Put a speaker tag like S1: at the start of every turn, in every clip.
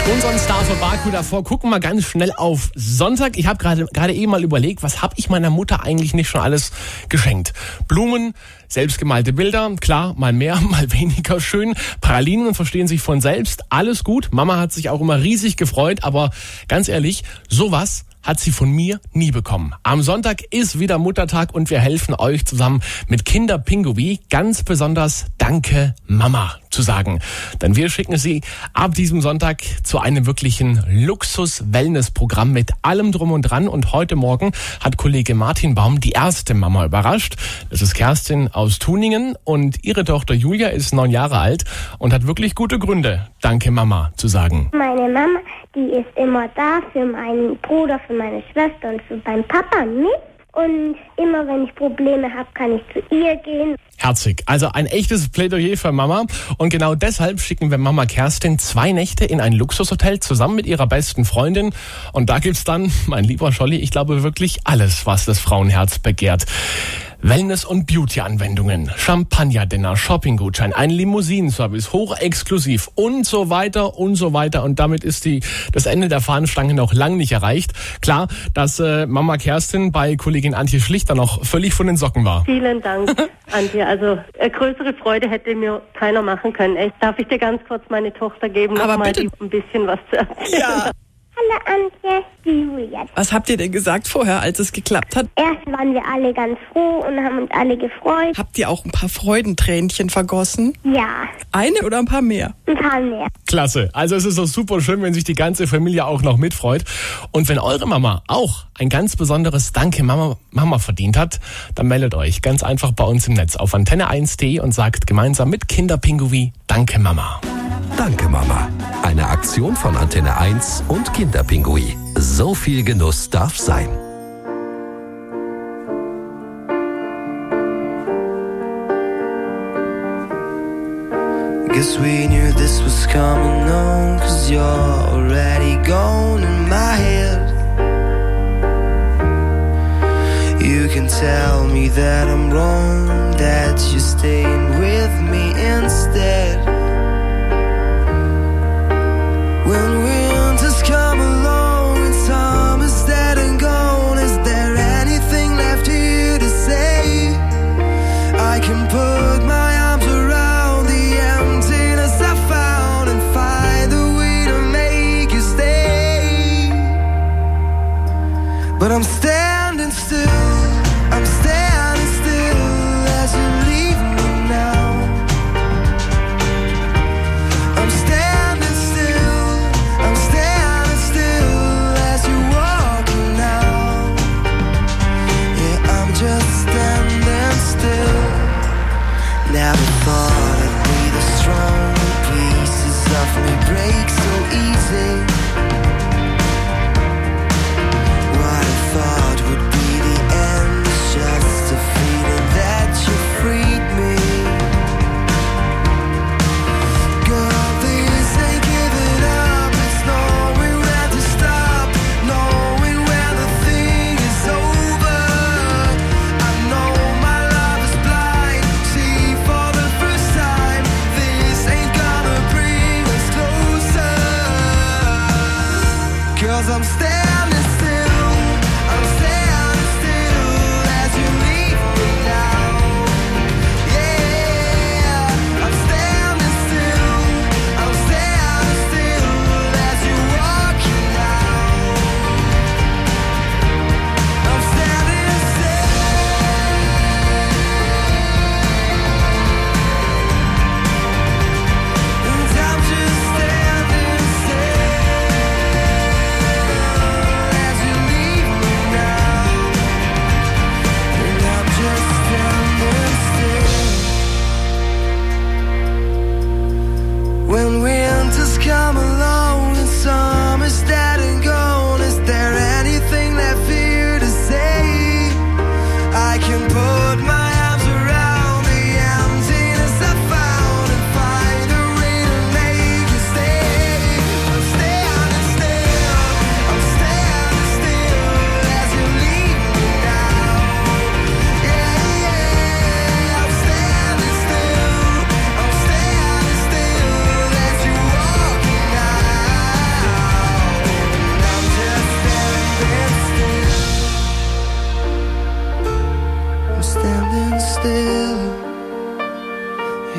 S1: Unseren Star für Baku davor. Gucken wir ganz schnell auf Sonntag. Ich habe gerade eben mal überlegt, was habe ich meiner Mutter eigentlich nicht schon alles geschenkt? Blumen, selbstgemalte Bilder, klar, mal mehr, mal weniger schön. Pralinen verstehen sich von selbst, alles gut. Mama hat sich auch immer riesig gefreut, aber ganz ehrlich, sowas hat sie von mir nie bekommen. Am Sonntag ist wieder Muttertag und wir helfen euch zusammen mit Kinderpinguin ganz besonders Danke Mama zu sagen. Denn wir schicken sie ab diesem Sonntag zu einem wirklichen Luxus-Wellness-Programm mit allem drum und dran. Und heute Morgen hat Kollege Martin Baum die erste Mama überrascht. Das ist Kerstin aus Tuningen und ihre Tochter Julia ist 9 Jahre alt und hat wirklich gute Gründe, Danke Mama zu sagen.
S2: Meine Mama, die ist immer da für meinen Bruder, für meine Schwester und für meinen Papa mit. Und immer wenn ich Probleme habe, kann ich zu ihr gehen.
S1: Herzig. Also ein echtes Plädoyer für Mama. Und genau deshalb schicken wir Mama Kerstin 2 Nächte in ein Luxushotel zusammen mit ihrer besten Freundin. Und da gibt's dann, mein lieber Scholli, ich glaube wirklich alles, was das Frauenherz begehrt. Wellness- und Beauty-Anwendungen, Champagner-Dinner, Shopping-Gutschein, ein Limousinenservice, hochexklusiv und so weiter und so weiter. Und damit ist das Ende der Fahnenstange noch lang nicht erreicht. Klar, dass Mama Kerstin bei Kollegin Antje Schlichter noch völlig von den Socken war.
S3: Vielen Dank, Antje. Also größere Freude hätte mir keiner machen können. Echt, darf ich dir ganz kurz meine Tochter geben, noch mal ein bisschen was zu erzählen?
S4: Ja.
S2: Hallo Antje, die Julia.
S4: Was habt ihr denn gesagt vorher, als es geklappt hat?
S2: Erst waren wir alle ganz froh und haben uns alle gefreut.
S4: Habt ihr auch ein paar Freudentränchen vergossen?
S2: Ja,
S4: Eine oder ein paar mehr?
S2: ein paar mehr.
S1: Klasse. Also es ist doch super schön, wenn sich die ganze Familie auch noch mitfreut. Und wenn eure Mama auch ein ganz besonderes Danke Mama verdient hat, dann meldet euch ganz einfach bei uns im Netz auf antenne1.de und sagt gemeinsam mit Kinderpinguin Danke Mama.
S5: Danke Mama. Eine Aktion von Antenne 1 und Kinderpinguin. So viel Genuss darf sein.
S6: Guess we knew this was coming on, 'cause you're already gone in my head. You can tell me that I'm wrong, that you're staying with me instead. When winters come along and summer's dead and gone, is there anything left here to say? I can put my arms around the emptiness I found and find a way to make you stay. But I'm standing still, I'm standing still as you leave me now. I'm standing still, I'm standing still as you're walking now. Yeah, I'm just standing still. Never thought I'd be this strong. Pieces of me break so easy. What I thought would be the end is just a feeling that you freed me. Girl, this ain't giving up. It's knowing where to stop, knowing where the thing is over. I know my love is blind. See for the first time, this ain't gonna bring us closer.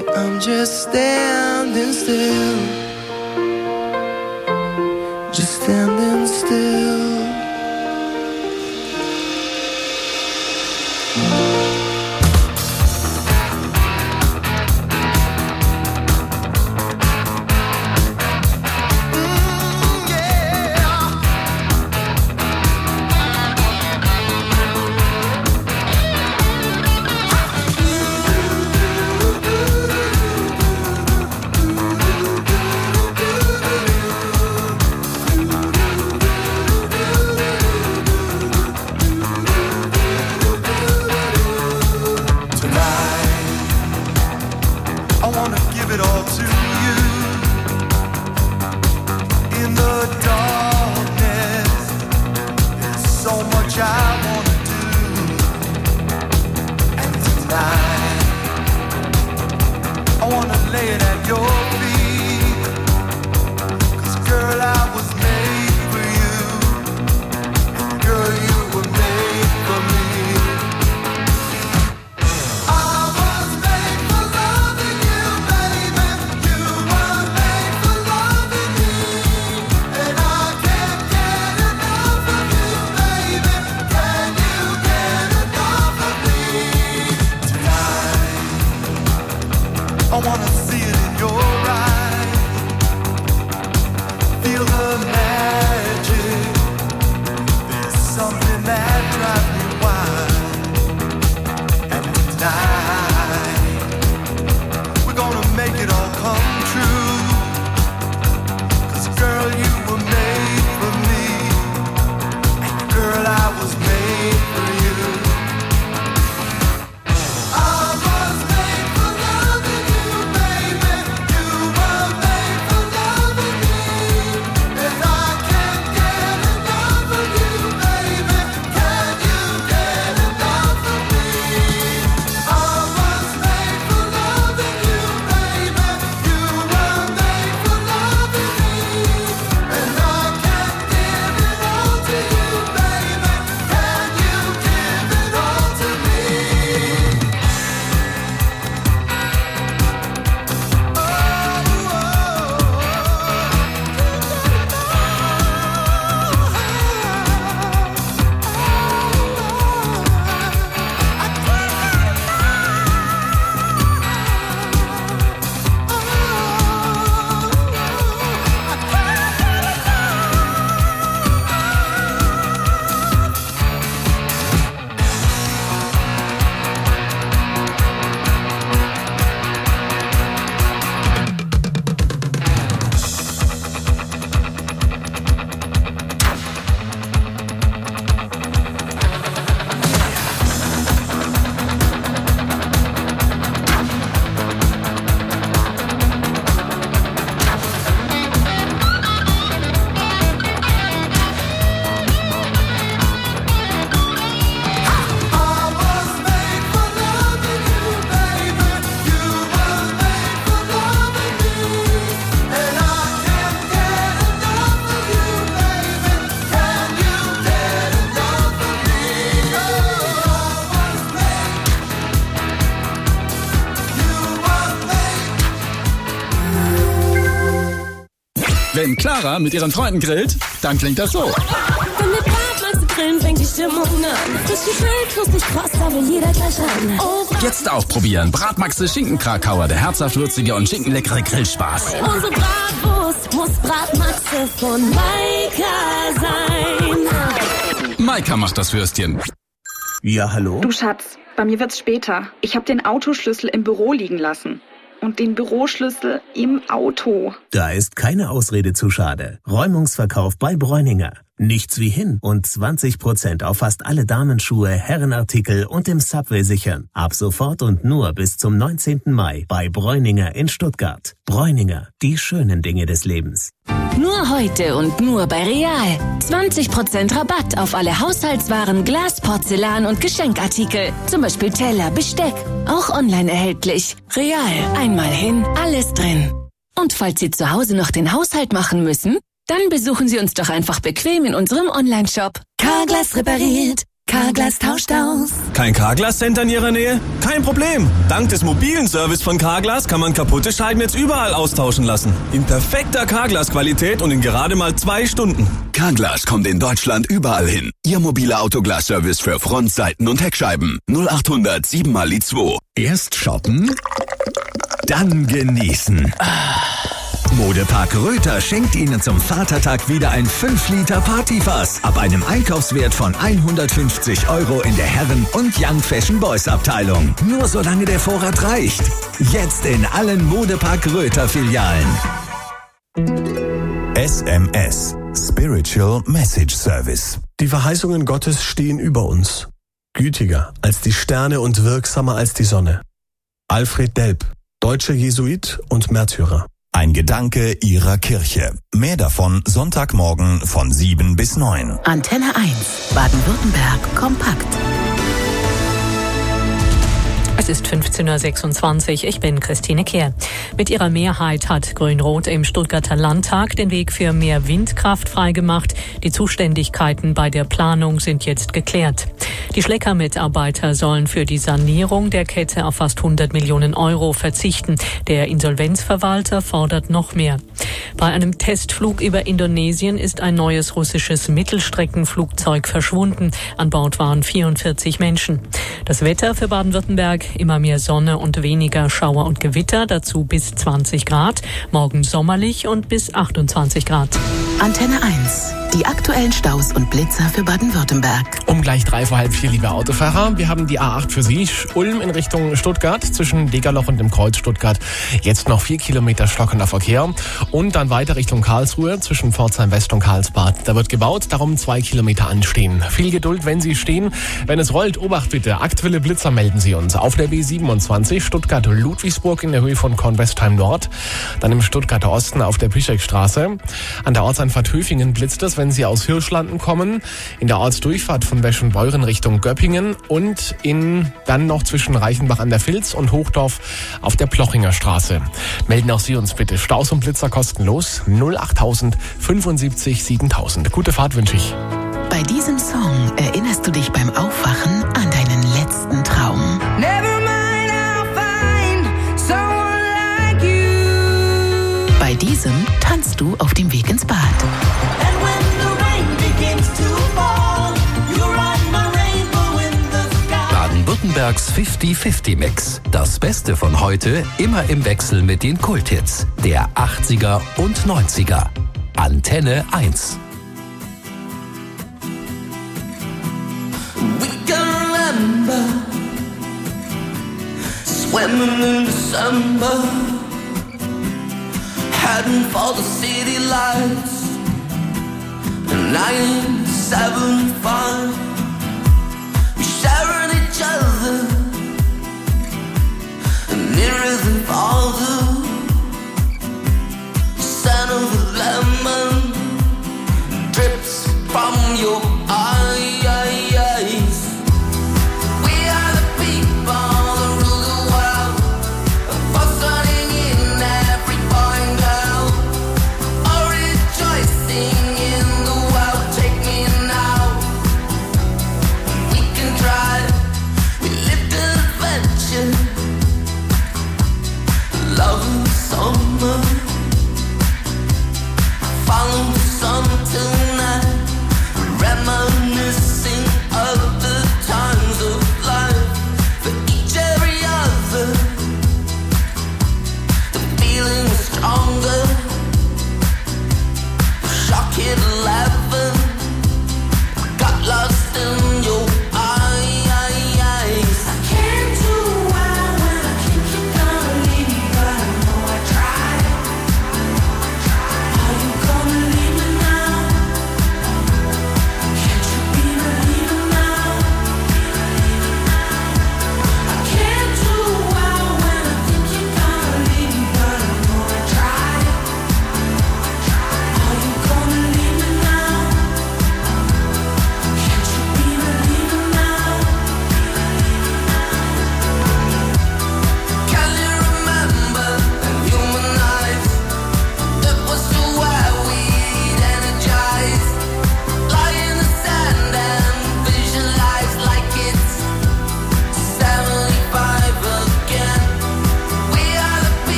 S6: I'm just standing still. Just standing still.
S7: Wenn Clara mit ihren Freunden grillt, dann klingt das so.
S8: Wenn wir Bratmaxe grillen, fängt die Stimmung an. Frisch gegrillt, knusprig kross, da will jeder gleich ran. Oh,
S7: jetzt auch probieren. Bratmaxe Schinkenkrakauer, der herzhaft würzige und schinkenleckere Grillspaß.
S8: Unsere Bratwurst muss Bratmaxe von Maika sein.
S7: Maika macht das Würstchen.
S9: Ja, hallo?
S10: Du Schatz, bei mir wird's später. Ich habe den Autoschlüssel im Büro liegen lassen. Und den Büroschlüssel im Auto.
S9: Da ist keine Ausrede zu schade. Räumungsverkauf bei Bräuninger. Nichts wie hin und 20% auf fast alle Damenschuhe, Herrenartikel und im Subway sichern. Ab sofort und nur bis zum 19. Mai bei Bräuninger in Stuttgart. Bräuninger, die schönen Dinge des Lebens.
S11: Nur heute und nur bei Real. 20% Rabatt auf alle Haushaltswaren, Glas, Porzellan und Geschenkartikel. Zum Beispiel Teller, Besteck. Auch online erhältlich. Real. Einmal hin, alles drin. Und falls Sie zu Hause noch den Haushalt machen müssen, dann besuchen Sie uns doch einfach bequem in unserem Onlineshop.
S8: Carglass repariert,
S12: Carglass tauscht aus.
S13: Kein Carglass-Center in Ihrer Nähe? Kein Problem. Dank des mobilen Service von Carglass kann man kaputte Scheiben jetzt überall austauschen lassen. In perfekter Carglass-Qualität und in gerade mal 2 Stunden.
S14: Carglass kommt in Deutschland überall hin. Ihr mobiler Autoglas-Service für Front-, Seiten- und Heckscheiben. 0800 7x2.
S15: Erst shoppen, dann genießen. Modepark Röther schenkt Ihnen zum Vatertag wieder ein 5 Liter Partyfass ab einem Einkaufswert von 150 € in der Herren- und Young Fashion Boys Abteilung. Nur solange der Vorrat reicht. Jetzt in allen Modepark Röther Filialen.
S16: SMS, Spiritual Message Service.
S17: Die Verheißungen Gottes stehen über uns. Gütiger als die Sterne und wirksamer als die Sonne. Alfred Delp, deutscher Jesuit und Märtyrer.
S16: Ein Gedanke Ihrer Kirche. Mehr davon Sonntagmorgen von 7 bis 9.
S12: Antenne 1, Baden-Württemberg, kompakt.
S18: Es ist 15.26 Uhr, ich bin Christine Kehr. Mit ihrer Mehrheit hat Grün-Rot im Stuttgarter Landtag den Weg für mehr Windkraft freigemacht. Die Zuständigkeiten bei der Planung sind jetzt geklärt. Die Schlecker-Mitarbeiter sollen für die Sanierung der Kette auf fast 100 Millionen € verzichten. Der Insolvenzverwalter fordert noch mehr. Bei einem Testflug über Indonesien ist ein neues russisches Mittelstreckenflugzeug verschwunden. An Bord waren 44 Menschen. Das Wetter für Baden-Württemberg: immer mehr Sonne und weniger Schauer und Gewitter, dazu bis 20 Grad. Morgen sommerlich und bis 28 Grad.
S12: Antenne 1, die aktuellen Staus und Blitzer für Baden-Württemberg.
S1: Um gleich 3:45, liebe Autofahrer. Wir haben die A8 für Sie. Ulm in Richtung Stuttgart, zwischen Degerloch und dem Kreuz Stuttgart. Jetzt noch 4 Kilometer stockender Verkehr. Und dann weiter Richtung Karlsruhe, zwischen Pforzheim West und Karlsbad. Da wird gebaut, darum 2 Kilometer anstehen. Viel Geduld, wenn Sie stehen. Wenn es rollt, Obacht bitte. Aktuelle Blitzer melden Sie uns. Auf der B27 Stuttgart-Ludwigsburg in der Höhe von Kornwestheim Nord. Dann im Stuttgarter Osten auf der Pischekstraße. An der Ortsanfahrt Höfingen blitzt es, wenn Sie aus Hirschlanden kommen. In der Ortsdurchfahrt von Weschenbeuren Richtung Göppingen. Und dann noch zwischen Reichenbach an der Vils und Hochdorf auf der Plochinger Straße. Melden auch Sie uns bitte. Staus und Blitzer kostenlos. 08000 75 7000. Gute Fahrt wünsche ich.
S12: Bei diesem Song erinnerst du dich beim Aufwachen an deinen letzten Traum. Bei diesem tanzt du auf dem Weg ins Bad.
S5: Baden-Württembergs 50-50-Mix. Das Beste von heute immer im Wechsel mit den Kulthits der 80er und 90er. Antenne 1.
S6: Swimming in December, heading for the city lights. 975, we sharing each other, nearer than farther. Scent of a lemon drips from your eyes.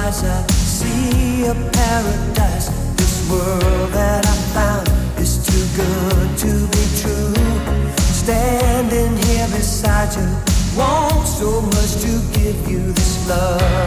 S6: eyes I see a paradise. This world that I found is too good to be true. Standing here beside you, want so much to give you this love.